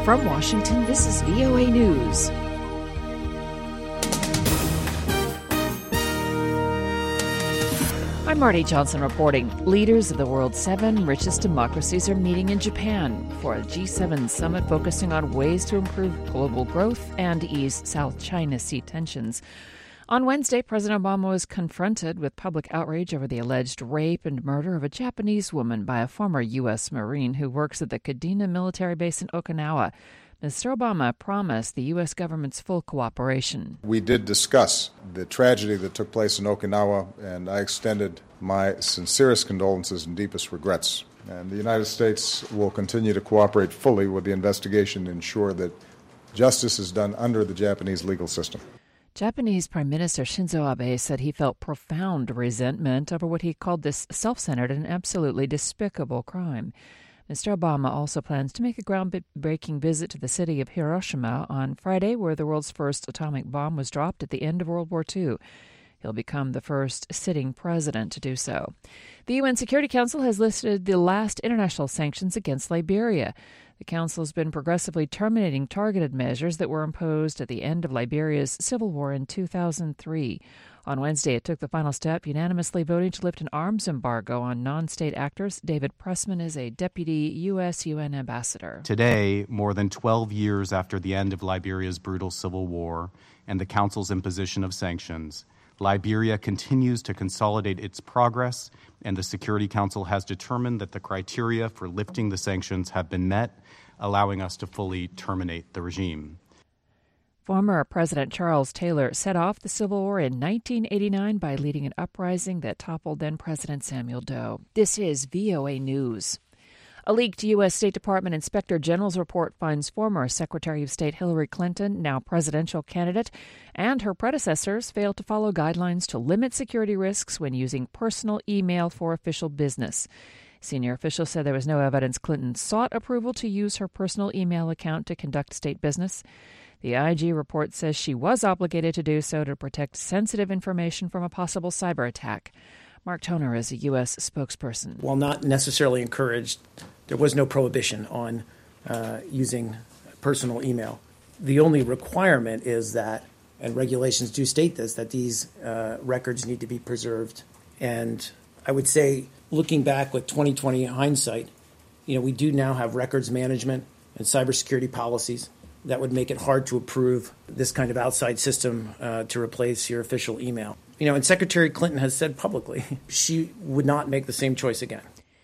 From Washington, this is VOA News. I'm Marty Johnson reporting. Leaders of the world's 7 richest democracies are meeting in Japan for a G7 summit focusing on ways to improve global growth and ease South China Sea tensions. On Wednesday, President Obama was confronted with public outrage over the alleged rape and murder of a Japanese woman by a former U.S. Marine who works at the Kadena military base in Okinawa. Mr. Obama promised the U.S. government's full cooperation. We did discuss the tragedy that took place in Okinawa, and I extended my sincerest condolences and deepest regrets. And the United States will continue to cooperate fully with the investigation to ensure that justice is done under the Japanese legal system. Japanese Prime Minister Shinzo Abe said he felt profound resentment over what he called this self-centered and absolutely despicable crime. Mr. Obama also plans to make a groundbreaking visit to the city of Hiroshima on Friday, where the world's first atomic bomb was dropped at the end of World War II. He'll become the first sitting president to do so. The UN Security Council has listed the last international sanctions against Liberia. The Council has been progressively terminating targeted measures that were imposed at the end of Liberia's civil war in 2003. On Wednesday, it took the final step, unanimously voting to lift an arms embargo on non-state actors. David Pressman is a deputy U.S. UN ambassador. Today, more than 12 years after the end of Liberia's brutal civil war and the Council's imposition of sanctions, Liberia continues to consolidate its progress, and the Security Council has determined that the criteria for lifting the sanctions have been met, allowing us to fully terminate the regime. Former President Charles Taylor set off the Civil War in 1989 by leading an uprising that toppled then-President Samuel Doe. This is VOA News. A leaked U.S. State Department Inspector General's report finds former Secretary of State Hillary Clinton, now presidential candidate, and her predecessors failed to follow guidelines to limit security risks when using personal email for official business. Senior officials said there was no evidence Clinton sought approval to use her personal email account to conduct state business. The IG report says she was obligated to do so to protect sensitive information from a possible cyber attack. Mark Toner is a U.S. spokesperson. While not necessarily encouraged, there was no prohibition on using personal email. The only requirement is that, and regulations do state this, that these records need to be preserved. And I would say, looking back with 2020 hindsight, we do now have records management and cybersecurity policies that would make it hard to approve this kind of outside system to replace your official email. And Secretary Clinton has said publicly she would not make the same choice again.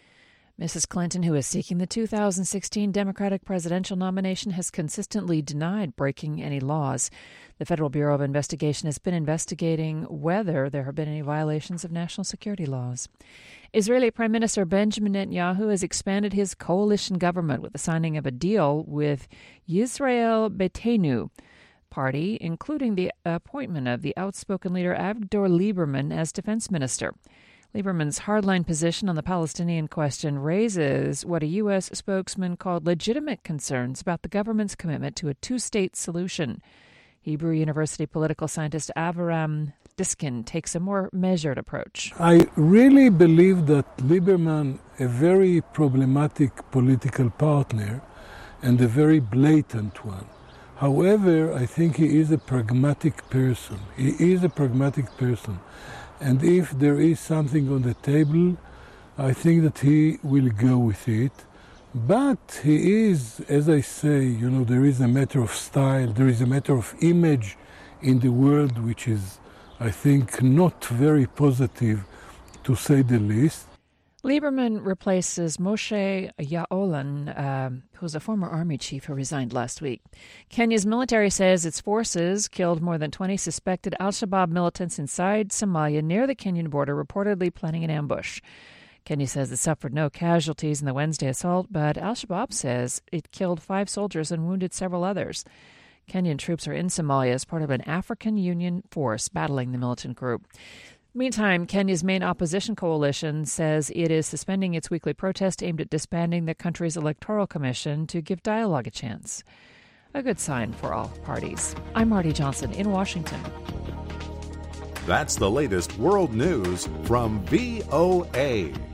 Mrs. Clinton, who is seeking the 2016 Democratic presidential nomination, has consistently denied breaking any laws. The Federal Bureau of Investigation has been investigating whether there have been any violations of national security laws. Israeli Prime Minister Benjamin Netanyahu has expanded his coalition government with the signing of a deal with Yisrael Beitenu party, including the appointment of the outspoken leader Avigdor Lieberman as defense minister. Lieberman's hardline position on the Palestinian question raises what a U.S. spokesman called legitimate concerns about the government's commitment to a two-state solution. Hebrew University political scientist Avraham Diskin takes a more measured approach. I really believe that Lieberman, a very problematic political partner and a very blatant one. However, I think he is a pragmatic person. And if there is something on the table, I think that he will go with it. But he is, as I say, there is a matter of style, there is a matter of image in the world which is, I think, not very positive, to say the least. Lieberman replaces Moshe Ya'alon, who's a former army chief who resigned last week. Kenya's military says its forces killed more than 20 suspected al-Shabaab militants inside Somalia near the Kenyan border, reportedly planning an ambush. Kenya says it suffered no casualties in the Wednesday assault, but al-Shabaab says it killed 5 soldiers and wounded several others. Kenyan troops are in Somalia as part of an African Union force battling the militant group. Meantime, Kenya's main opposition coalition says it is suspending its weekly protest aimed at disbanding the country's electoral commission to give dialogue a chance. A good sign for all parties. I'm Marty Johnson in Washington. That's the latest world news from VOA.